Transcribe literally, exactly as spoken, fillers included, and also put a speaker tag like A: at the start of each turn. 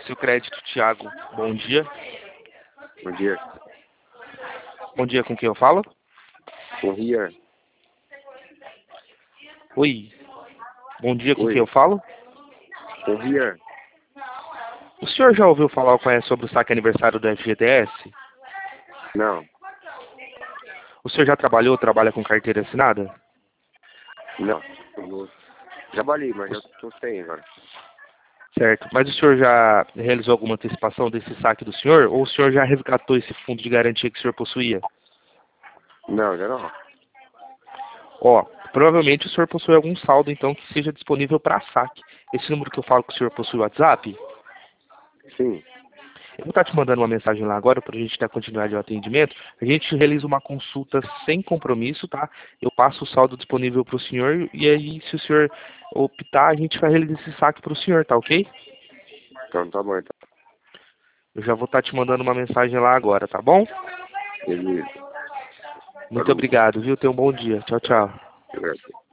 A: Fácil Crédito, Thiago. Bom dia.
B: Bom dia.
A: Bom dia, com quem eu falo?
B: Com Rian.
A: Oi. Bom dia, com
B: Oi.
A: quem eu falo?
B: Com Rian.
A: O senhor já ouviu falar ou conhece sobre o saque aniversário do F G T S?
B: Não.
A: O senhor já trabalhou ou trabalha com carteira assinada?
B: Não. Eu trabalhei, mas eu tô sem agora.
A: Certo. Mas o senhor já realizou alguma antecipação desse saque do senhor? Ou o senhor já resgatou esse fundo de garantia que o senhor possuía?
B: Não, já não.
A: Ó, provavelmente o senhor possui algum saldo, então, que seja disponível para saque. Esse número que eu falo que o senhor possui o WhatsApp?
B: Sim.
A: Eu vou estar te mandando uma mensagem lá agora para a gente dar continuidade ao atendimento. A gente realiza uma consulta sem compromisso, tá? Eu passo o saldo disponível para o senhor e aí, se o senhor optar, a gente vai realizar esse saque para o senhor, tá ok?
B: Então tá bom, então.
A: Eu já vou estar te mandando uma mensagem lá agora, tá bom?
B: Beleza.
A: Muito
B: Falou.
A: obrigado, viu? Tenha um bom dia. Tchau, tchau.
B: Obrigado.